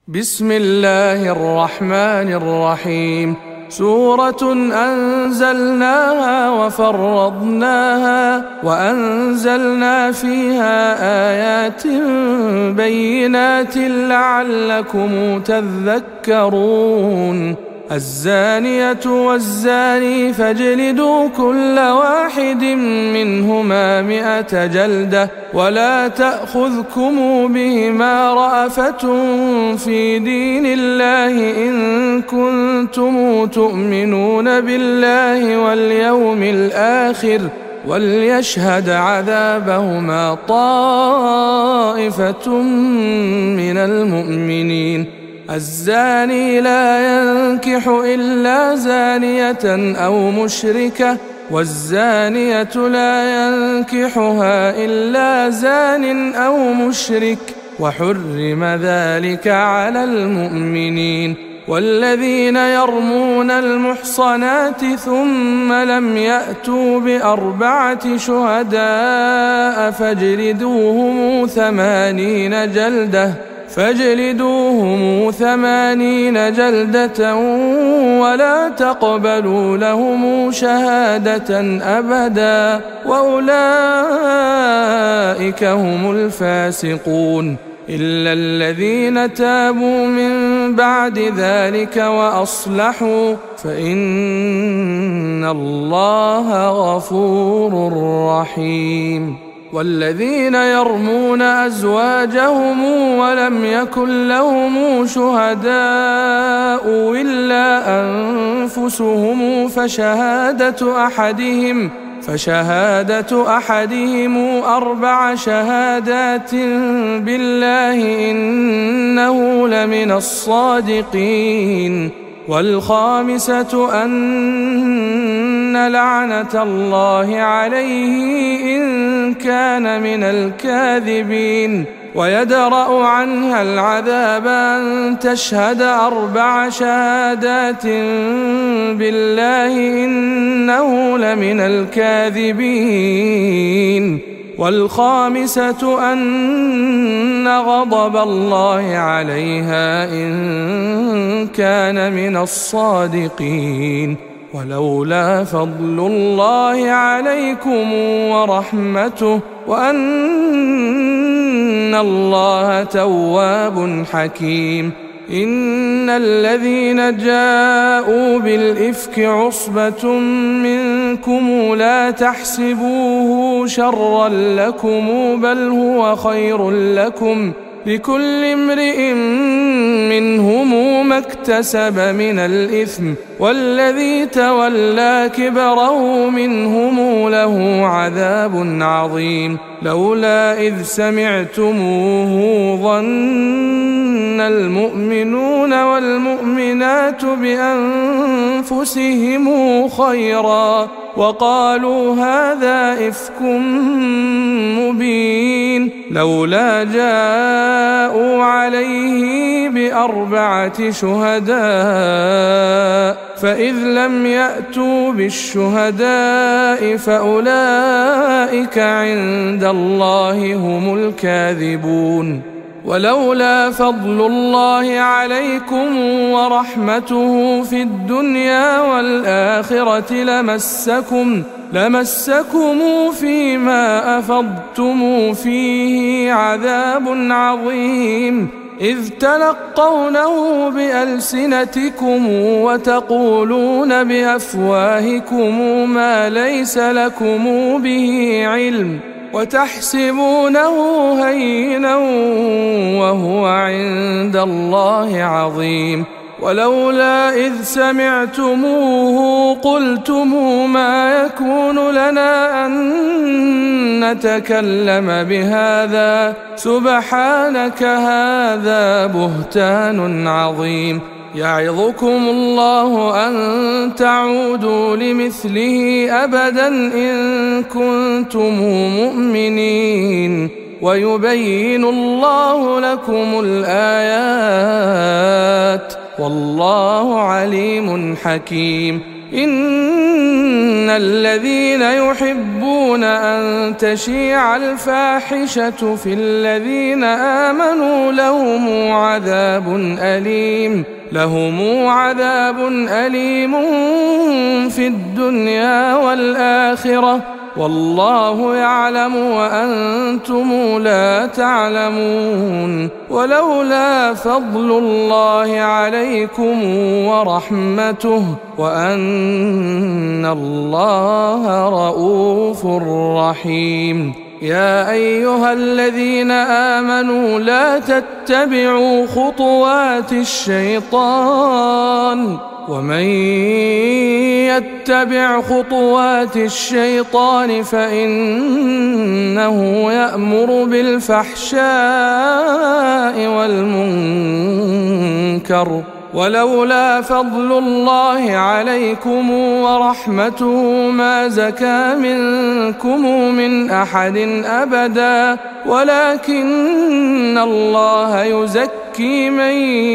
بسم الله الرحمن الرحيم. سورة أنزلناها وفرضناها وأنزلنا فيها آيات بينات لعلكم تذكرون. الزانية والزاني فاجلدوا كل واحد منهما 100 جلدة ولا تأخذكم بهما رأفة في دين الله إن كنتم تؤمنون بالله واليوم الآخر وليشهد عذابهما طائفة من المؤمنين. الزاني لا ينكح إلا زانية أو مشركة والزانية لا ينكحها إلا زان أو مشرك وحرم ذلك على المؤمنين. والذين يرمون المحصنات ثم لم يأتوا ب4 شهداء فاجلدوهم 80 جلدة ولا تقبلوا لهم شهادة أبدا وأولئك هم الفاسقون. إلا الذين تابوا من بعد ذلك وأصلحوا فإن الله غفور رحيم. والذين يرمون أزواجهم ولم يكن لهم شهداء إلا أنفسهم فشهادة أحدهم 4 شهادات بالله إنه لمن الصادقين. والخامسة أن لعنة الله عليه إن كان من الكاذبين. ويدرأ عنها العذاب أن تشهد 4 شهادات بالله إنه لمن الكاذبين. والخامسة أن غضب الله عليها إن كان من الصادقين. ولولا فضل الله عليكم ورحمته وأن الله تواب حكيم. إن الذين جاءوا بالإفك عصبة منكم لا تحسبوه شرا لكم بل هو خير لكم لكل امرئ منهم ما اكتسب من الإثم والذي تولى كبره منهم له عذاب عظيم. لولا إذ سمعتموه ظن المؤمنون والمؤمنات بأنفسهم خيرا وقالوا هذا إفك مبين. لولا جاءوا عليه ب4 شهداء فإذ لم يأتوا بالشهداء فأولئك عند الله هم الكاذبون. ولولا فضل الله عليكم ورحمته في الدنيا والآخرة لمسكم فيما أفضتم فيه عذاب عظيم إذ تلقونه بألسنتكم وتقولون بأفواهكم ما ليس لكم به علم وتحسبونه هينا وهو عند الله عظيم. ولولا إذ سمعتموه قلتم ما يكون لنا أن نتكلم بهذا سبحانك هذا بهتان عظيم. يعظكم الله أن تعودوا لمثله أبدا إن كنتم مؤمنين ويبين الله لكم الآيات والله عليم حكيم. إن الذين يحبون أن تشيع الفاحشة في الذين آمنوا لهم عذاب أليم في الدنيا والآخرة والله يعلم وأنتم لا تعلمون. ولولا فضل الله عليكم ورحمته وأن الله رؤوف رحيم. يا أيها الذين آمنوا لا تتبعوا خطوات الشيطان ومن يتبع خطوات الشيطان فإنه يأمر بالفحشاء والمنكر ولولا فضل الله عليكم ورحمته ما زكى منكم من أحد أبدا ولكن الله يزكي من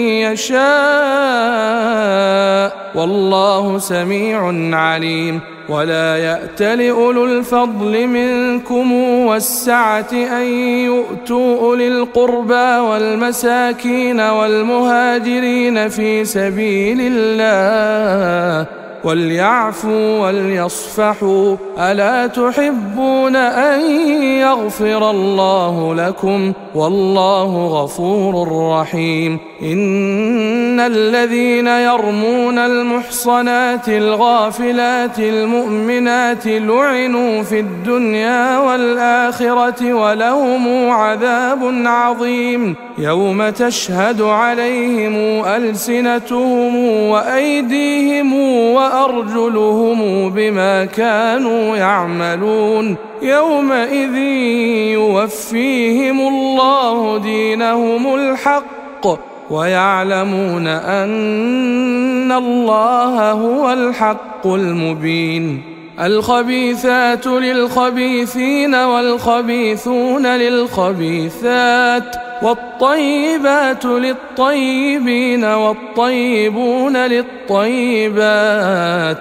يشاء والله سميع عليم. ولا يأتل أولو الفضل منكم والسعة أن يؤتوا أولي القربى والمساكين والمهاجرين في سبيل الله وليعفوا وليصفحوا ألا تحبون أن يغفر الله لكم والله غفور رحيم. إن الذين يرمون المحصنات الغافلات المؤمنات لعنوا في الدنيا والآخرة ولهم عذاب عظيم يوم تشهد عليهم ألسنتهم وأيديهم وأرجلهم بما كانوا يعملون يومئذ يوفيهم الله دينهم الحق ويعلمون أن الله هو الحق المبين. الخبيثات للخبيثين والخبيثون للخبيثات والطيبات للطيبين والطيبون للطيبات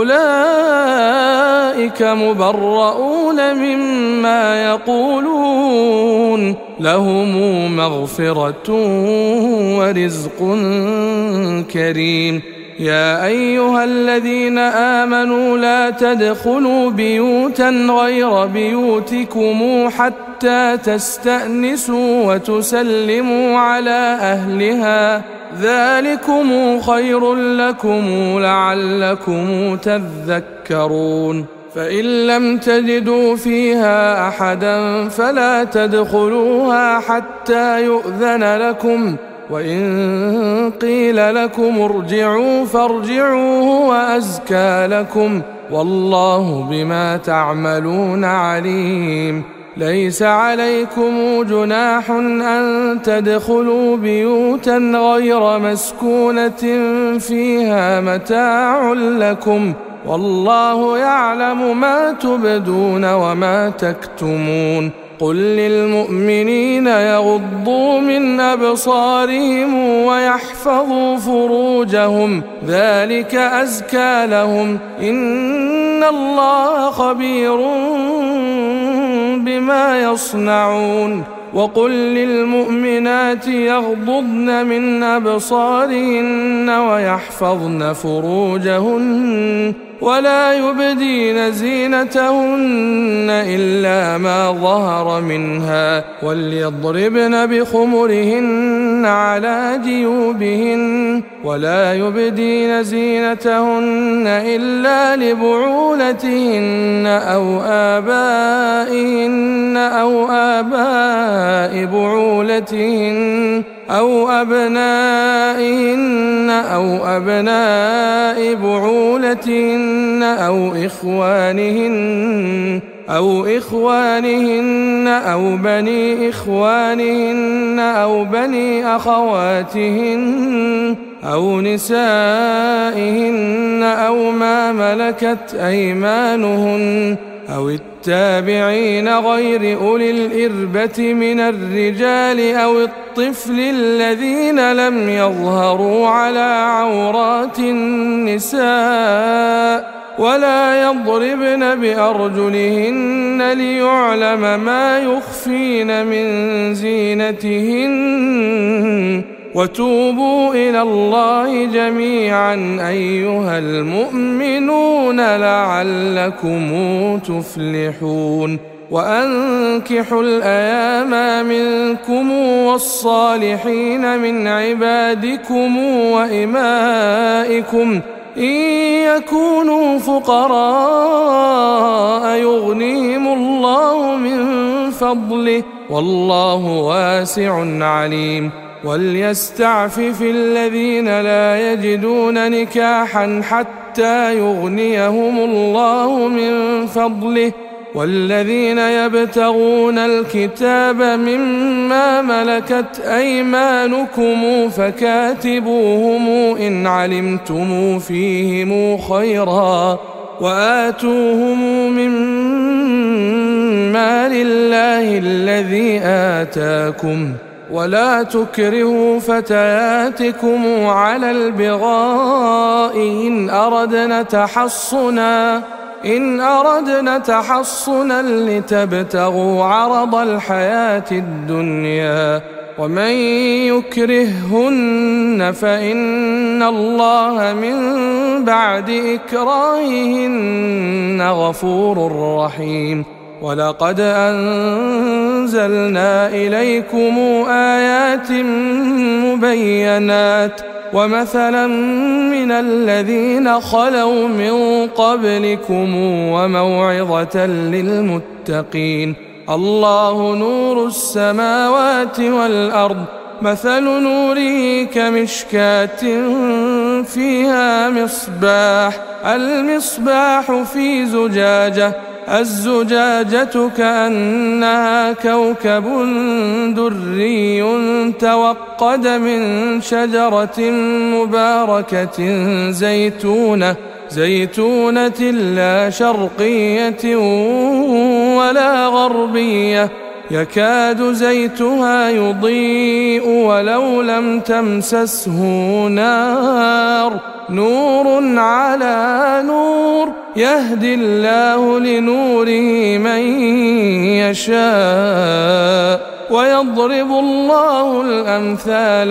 أولئك مبرؤون مما يقولون لهم مغفرة ورزق كريم. يا أيها الذين آمنوا لا تدخلوا بيوتا غير بيوتكم حتى تستأنسوا وتسلموا على أهلها ذلكم خير لكم لعلكم تذكرون. فإن لم تجدوا فيها أحدا فلا تدخلوها حتى يؤذن لكم وإن قيل لكم ارجعوا فارجعوا هو أزكى لكم والله بما تعملون عليم. ليس عليكم جناح أن تدخلوا بيوتا غير مسكونة فيها متاع لكم والله يعلم ما تبدون وما تكتمون. قل للمؤمنين يغضوا من أبصارهم ويحفظوا فروجهم ذلك أزكى لهم إن الله خبير بما يصنعون. وقل للمؤمنات يغضضن من أبصارهن ويحفظن فروجهن ولا يبدين زينتهن إلا ما ظهر منها وليضربن بخمرهن على جيوبهن ولا يبدين زينتهن إلا لبعولتهن أو آبائهن أو آباء بعولتهن أو أبنائهن أو أبناء بعولتهن أو إخوانهن أو بني إخوانهن أو بني أخواتهن أو نسائهن أو ما ملكت أيمانهن أو التابعين غير أولي الإربة من الرجال أو الطفل الذين لم يظهروا على عورات النساء ولا يضربن بأرجلهن ليعلم ما يخفين من زينتهن وتوبوا إلى الله جميعا أيها المؤمنون لعلكم تفلحون وأنكحوا الأيام منكم والصالحين من عبادكم وإمائكم إن يكونوا فقراء يغنيهم الله من فضله والله واسع عليم وليستعفف الذين لا يجدون نكاحا حتى يغنيهم الله من فضله والذين يبتغون الكتاب مما ملكت أيمانكم فكاتبوهم إن علمتم فيهم خيرا وآتوهم مما لله الذي آتاكم ولا تكرهوا فتياتكم على البغاء إن أردنا تحصنا لتبتغوا عرض الحياة الدنيا ومن يكرههن فإن الله من بعد إكراههن غفور رحيم ولقد أنزلنا إليكم آيات مبينات ومثلا من الذين خلوا من قبلكم وموعظة للمتقين الله نور السماوات والأرض مثل نوره كمشكاة فيها مصباح المصباح في زجاجة الزجاجة كأنها كوكب دري توقد من شجرة مباركة زيتونة لا شرقية ولا غربية يكاد زيتها يضيء ولو لم تمسسه نار نور على نور يهدي الله لنوره من يشاء ويضرب الله الأمثال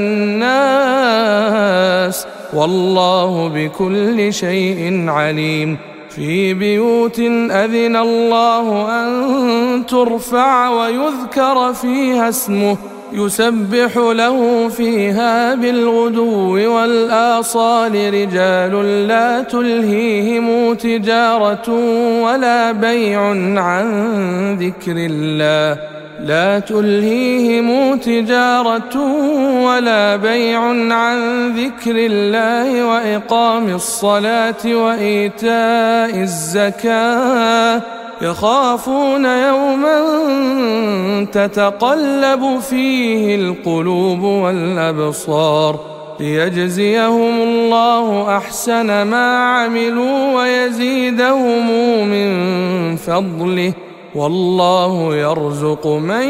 للناس والله بكل شيء عليم في بيوت أذن الله أن ترفع ويذكر فيها اسمه يسبح له فيها بالغدو والآصال رجال لا تلهيهم تجارة ولا بيع عن ذكر الله وإقام الصلاة وإيتاء الزكاة يخافون يوما تتقلب فيه القلوب والأبصار ليجزيهم الله أحسن ما عملوا ويزيدهم من فضله والله يرزق من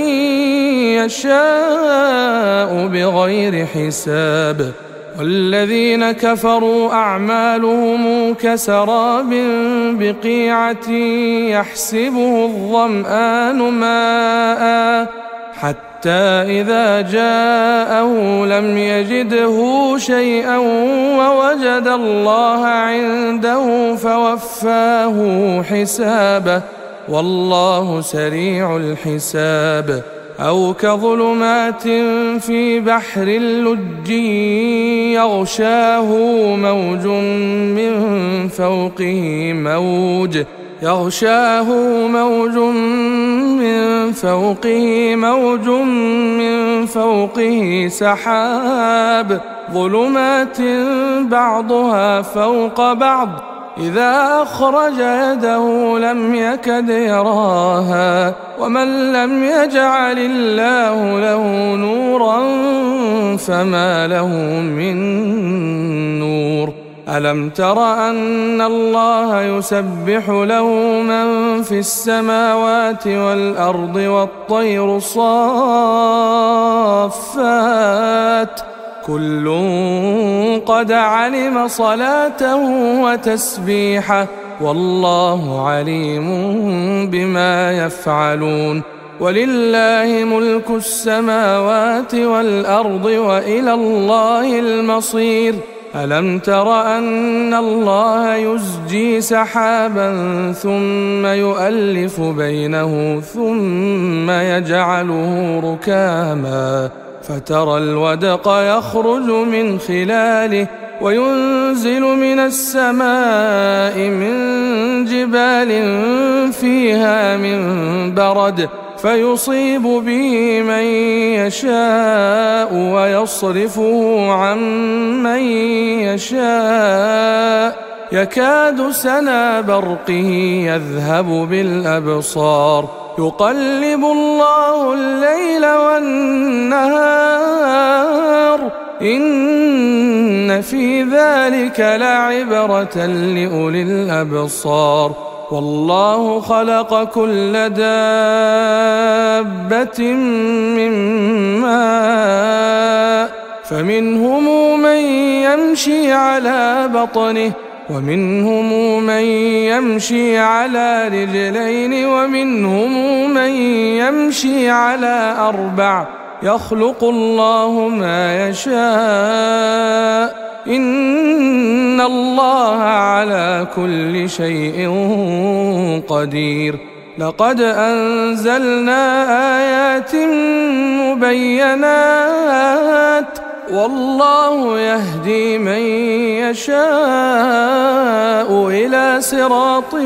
يشاء بغير حساب والذين كفروا أعمالهم كسراب بقيعة يحسبه الظمآن ماء حتى إذا جاءه لم يجده شيئا ووجد الله عنده فوفاه حسابه والله سريع الحساب أو كظلمات في بحر اللج يغشاه موج من فوقه سحاب ظلمات بعضها فوق بعض إذا أخرج يده لم يكد يراها ومن لم يجعل الله له نورا فما له من نور ألم تر أن الله يسبح له من في السماوات والأرض والطير صافات كل قد علم صلاته وتسبيحه والله عليم بما يفعلون ولله ملك السماوات والأرض وإلى الله المصير ألم تر أن الله يزجي سحابا ثم يؤلف بينه ثم يجعله ركاما فترى الودق يخرج من خلاله وينزل من السماء من جبال فيها من برد فيصيب به من يشاء ويصرفه عن من يشاء يكاد سنا برقه يذهب بالأبصار يقلب الله الليل والنهار إن في ذلك لعبرة لأولي الأبصار والله خلق كل دابة من ماء فمنهم من يمشي على بطنه ومنهم من يمشي على رجلين ومنهم من يمشي على أربع يخلق الله ما يشاء إن الله على كل شيء قدير لقد أنزلنا آيات مبينات والله يهدي من يشاء إلى صراط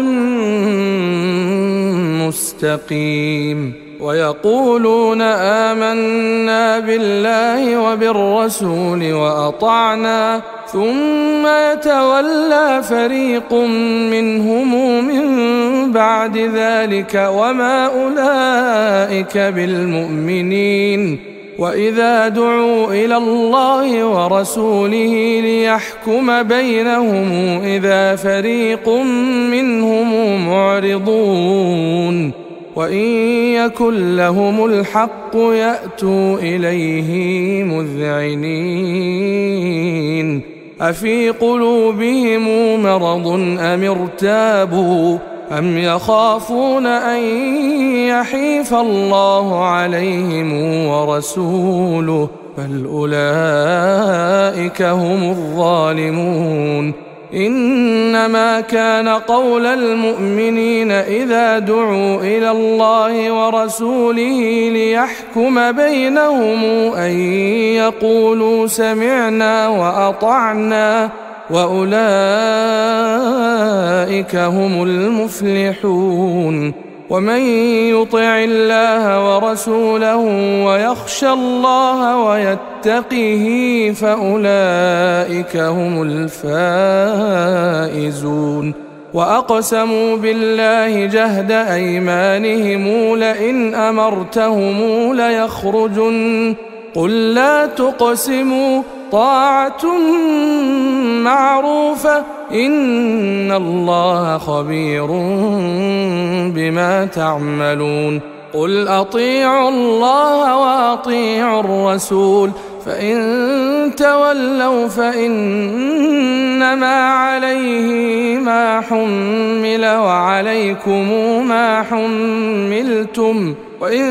مستقيم ويقولون آمنا بالله وبالرسول وأطعنا ثم يتولى فريق منهم من بعد ذلك وما أولئك بالمؤمنين وإذا دعوا إلى الله ورسوله ليحكم بينهم إذا فريق منهم معرضون وإن يكن لهم الحق يأتوا إليه مذعنين أفي قلوبهم مرض أم ارتابوا أم يخافون أن يحيف الله عليهم ورسوله بل أولئك هم الظالمون إنما كان قول المؤمنين إذا دعوا إلى الله ورسوله ليحكم بينهم أن يقولوا سمعنا وأطعنا وأولئك هم المفلحون ومن يطع الله ورسوله ويخشى الله ويتقه فأولئك هم الفائزون وأقسموا بالله جهد أيمانهم لئن أمرتهم ليخرجن قل لا تقسموا طاعة معروفة إن الله خبير بما تعملون قل أطيعوا الله وأطيعوا الرسول فإن تولوا فإنما عليه ما حمل وعليكم ما حملتم وإن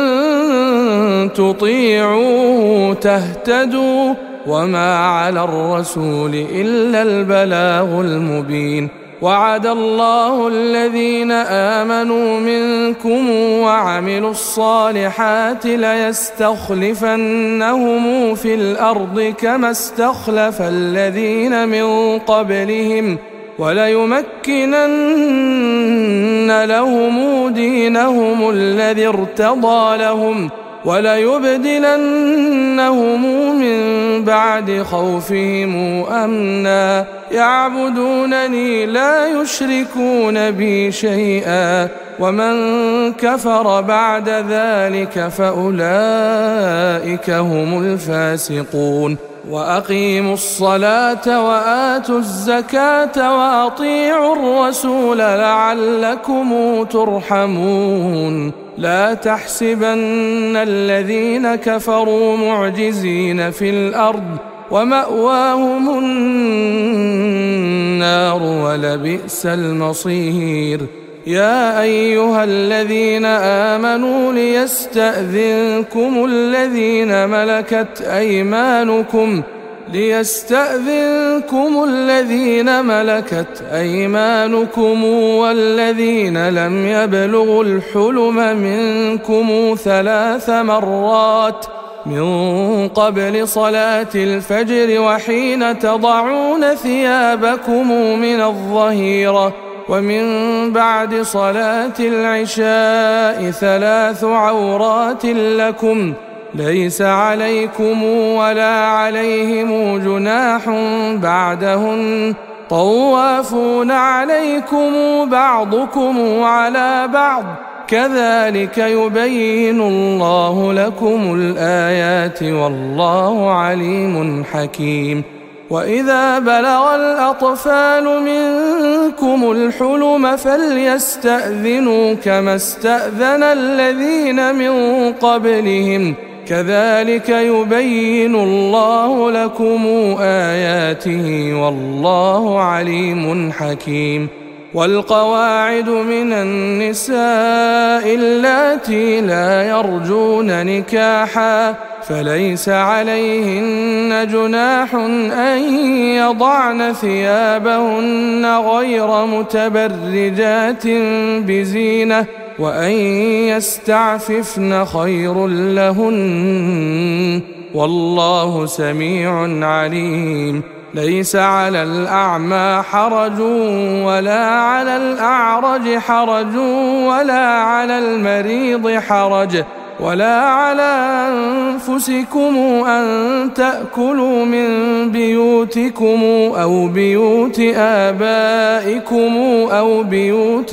تطيعوا تهتدوا وما على الرسول إلا البلاغ المبين وعد الله الذين آمنوا منكم وعملوا الصالحات ليستخلفنهم في الأرض كما استخلف الذين من قبلهم وليمكنن لهم دينهم الذي ارتضى لهم وليبدلنهم من بعد خوفهم أمنا يعبدونني لا يشركون بي شيئا ومن كفر بعد ذلك فأولئك هم الفاسقون وأقيموا الصلاة وآتوا الزكاة وأطيعوا الرسول لعلكم ترحمون لا تحسبن الذين كفروا معجزين في الأرض ومأواهم النار ولبئس المصير يا أيها الذين آمنوا ليستأذنكم الذين ملكت أيمانكم والذين لم يبلغوا الحلم منكم 3 مرات من قبل صلاة الفجر وحين تضعون ثيابكم من الظهيرة ومن بعد صلاة العشاء 3 عورات لكم ليس عليكم ولا عليهم جناح بعدهن طوافون عليكم بعضكم على بعض كذلك يبين الله لكم الآيات والله عليم حكيم وإذا بلغ الأطفال منكم الحلم فليستأذنوا كما استأذن الذين من قبلهم كذلك يبين الله لكم آياته والله عليم حكيم والقواعد من النساء اللاتي لا يرجون نكاحا فليس عليهن جناح أن يضعن ثيابهن غير متبرجات بزينة وأن يستعففن خير لهن والله سميع عليم ليس على الأعمى حرج ولا على الأعرج حرج ولا على المريض حرج ولا على أنفسكم أن تأكلوا من بيوتكم أو بيوت آبائكم أو بيوت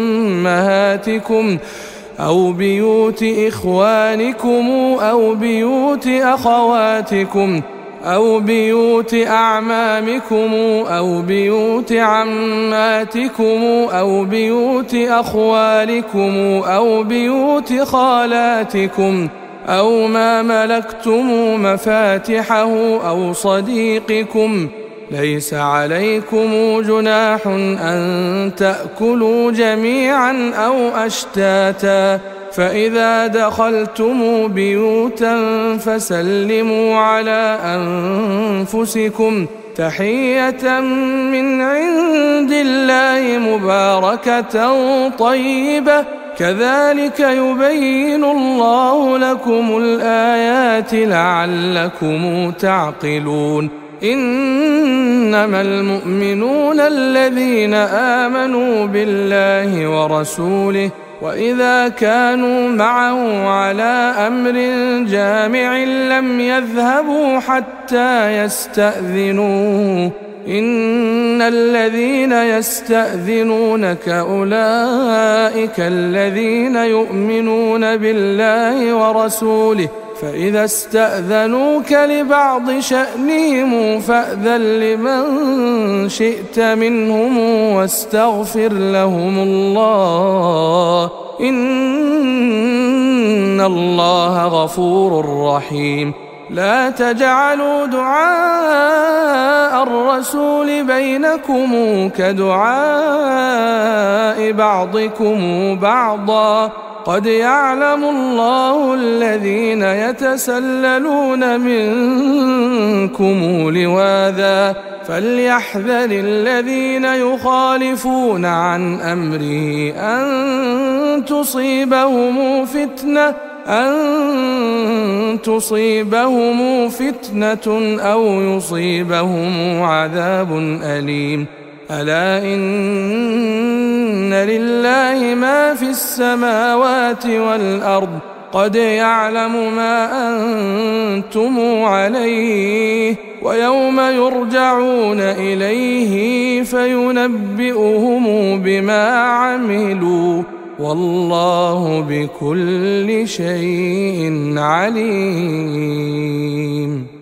أمهاتكم أو بيوت إخوانكم أو بيوت أخواتكم أو بيوت أعمامكم أو بيوت عماتكم أو بيوت أخوالكم أو بيوت خالاتكم أو ما ملكتم مفاتحه أو صديقكم ليس عليكم جناح أن تأكلوا جميعا أو أشتاتا فإذا دخلتم بيوتا فسلموا على أنفسكم تحية من عند الله مباركة طيبة كذلك يبين الله لكم الآيات لعلكم تعقلون إنما المؤمنون الذين آمنوا بالله ورسوله وإذا كانوا معه على أمر جامع لم يذهبوا حتى يستأذنوه إن الذين يستأذنونك أولئك الذين يؤمنون بالله ورسوله فإذا استأذنوك لبعض شأنهم فأذن لمن شئت منهم واستغفر لهم الله إن الله غفور رحيم لا تجعلوا دعاء الرسول بينكم كدعاء بعضكم بعضا قد يعلم الله الذين يتسللون منكم لواذا فليحذر الذين يخالفون عن أمره أن تصيبهم فتنة أو يصيبهم عذاب أليم ألا إن لله ما في السماوات والأرض قد يعلم ما أنتم عليه ويوم يرجعون إليه فينبئهم بما عملوا والله بكل شيء عليم.